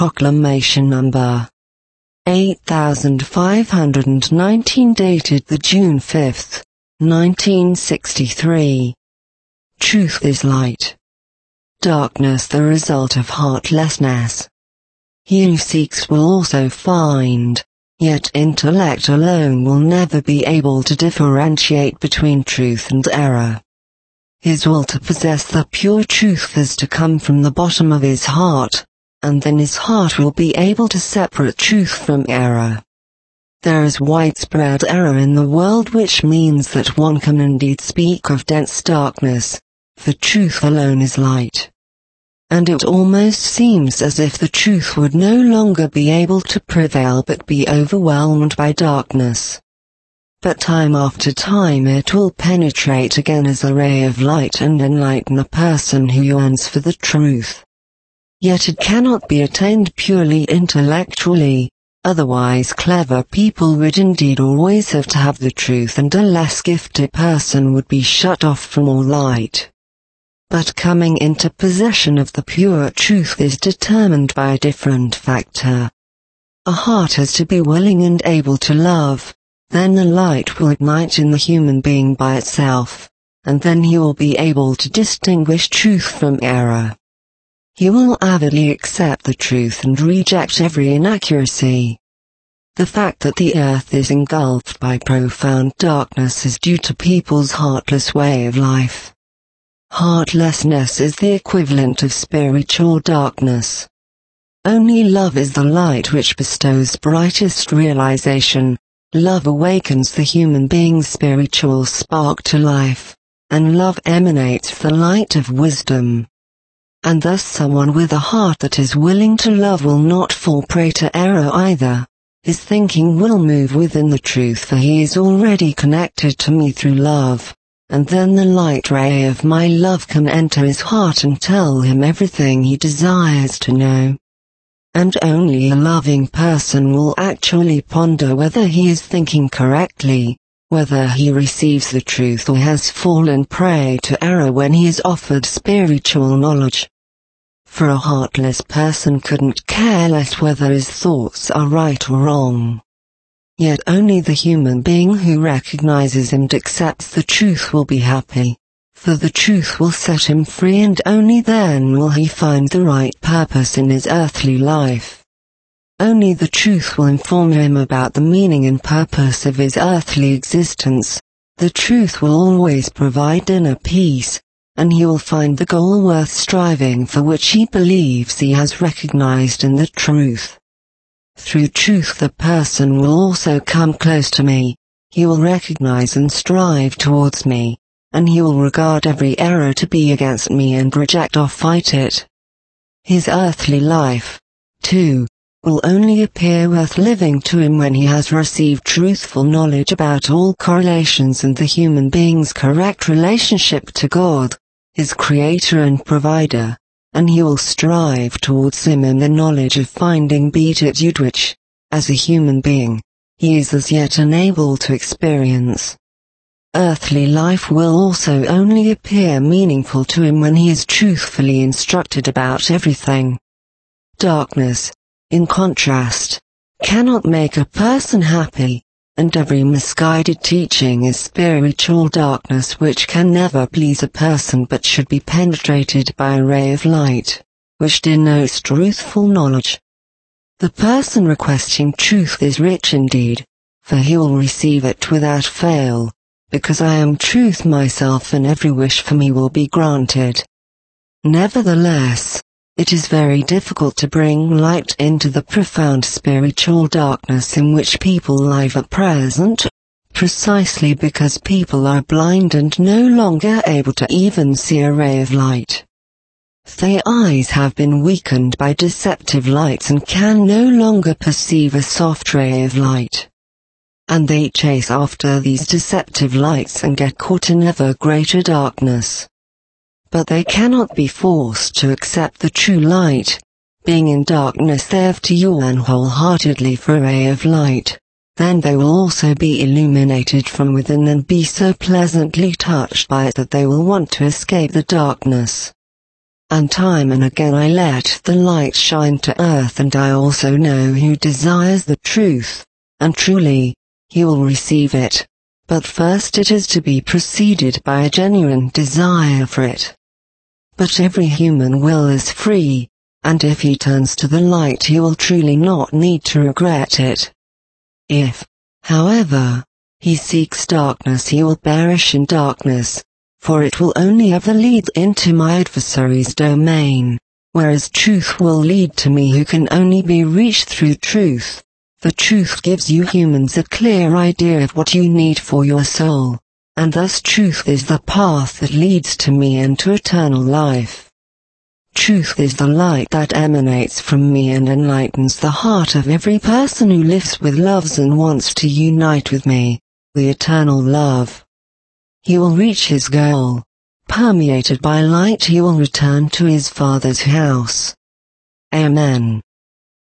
Proclamation Number 8519 dated the June 5, 1963. Truth is light. Darkness the result of heartlessness. He who seeks will also find, yet intellect alone will never be able to differentiate between truth and error. His will to possess the pure truth is to come from the bottom of his heart, and then his heart will be able to separate truth from error. There is widespread error in the world, which means that one can indeed speak of dense darkness, for truth alone is light. And it almost seems as if the truth would no longer be able to prevail but be overwhelmed by darkness. But time after time it will penetrate again as a ray of light and enlighten a person who yearns for the truth. Yet it cannot be attained purely intellectually, otherwise clever people would indeed always have to have the truth and a less gifted person would be shut off from all light. But coming into possession of the pure truth is determined by a different factor. A heart has to be willing and able to love, then the light will ignite in the human being by itself, and then he will be able to distinguish truth from error. He will avidly accept the truth and reject every inaccuracy. The fact that the earth is engulfed by profound darkness is due to people's heartless way of life. Heartlessness is the equivalent of spiritual darkness. Only love is the light which bestows brightest realization. Love awakens the human being's spiritual spark to life, and love emanates the light of wisdom. And thus someone with a heart that is willing to love will not fall prey to error either. His thinking will move within the truth, for he is already connected to me through love, and then the light ray of my love can enter his heart and tell him everything he desires to know. And only a loving person will actually ponder whether he is thinking correctly, whether he receives the truth or has fallen prey to error when he is offered spiritual knowledge. For a heartless person couldn't care less whether his thoughts are right or wrong. Yet only the human being who recognizes and accepts the truth will be happy, for the truth will set him free, and only then will he find the right purpose in his earthly life. Only the truth will inform him about the meaning and purpose of his earthly existence. The truth will always provide inner peace, and he will find the goal worth striving for, which he believes he has recognized in the truth. Through truth the person will also come close to me, he will recognize and strive towards me, and he will regard every error to be against me and reject or fight it. His earthly life, too, will only appear worth living to him when he has received truthful knowledge about all correlations and the human being's correct relationship to God, his creator and provider, and he will strive towards him in the knowledge of finding beatitude which, as a human being, he is as yet unable to experience. Earthly life will also only appear meaningful to him when he is truthfully instructed about everything. Darkness, in contrast, cannot make a person happy, and every misguided teaching is spiritual darkness which can never please a person but should be penetrated by a ray of light, which denotes truthful knowledge. The person requesting truth is rich indeed, for he will receive it without fail, because I am truth myself, and every wish for me will be granted. Nevertheless, it is very difficult to bring light into the profound spiritual darkness in which people live at present, precisely because people are blind and no longer able to even see a ray of light. Their eyes have been weakened by deceptive lights and can no longer perceive a soft ray of light. And they chase after these deceptive lights and get caught in ever greater darkness. But they cannot be forced to accept the true light. Being in darkness, they have to yearn wholeheartedly for a ray of light. Then they will also be illuminated from within and be so pleasantly touched by it that they will want to escape the darkness. and time and again I let the light shine to earth, and I also know who desires the truth, and truly, he will receive it. But first it is to be preceded by a genuine desire for it. But every human will is free, and if he turns to the light he will truly not need to regret it. If, however, he seeks darkness he will perish in darkness, for it will only ever lead into my adversary's domain, whereas truth will lead to me who can only be reached through truth. The truth gives you humans a clear idea of what you need for your soul, and thus truth is the path that leads to me and to eternal life. Truth is the light that emanates from me and enlightens the heart of every person who lives with loves and wants to unite with me, the eternal love. He will reach his goal. Permeated by light he will return to his Father's house. Amen.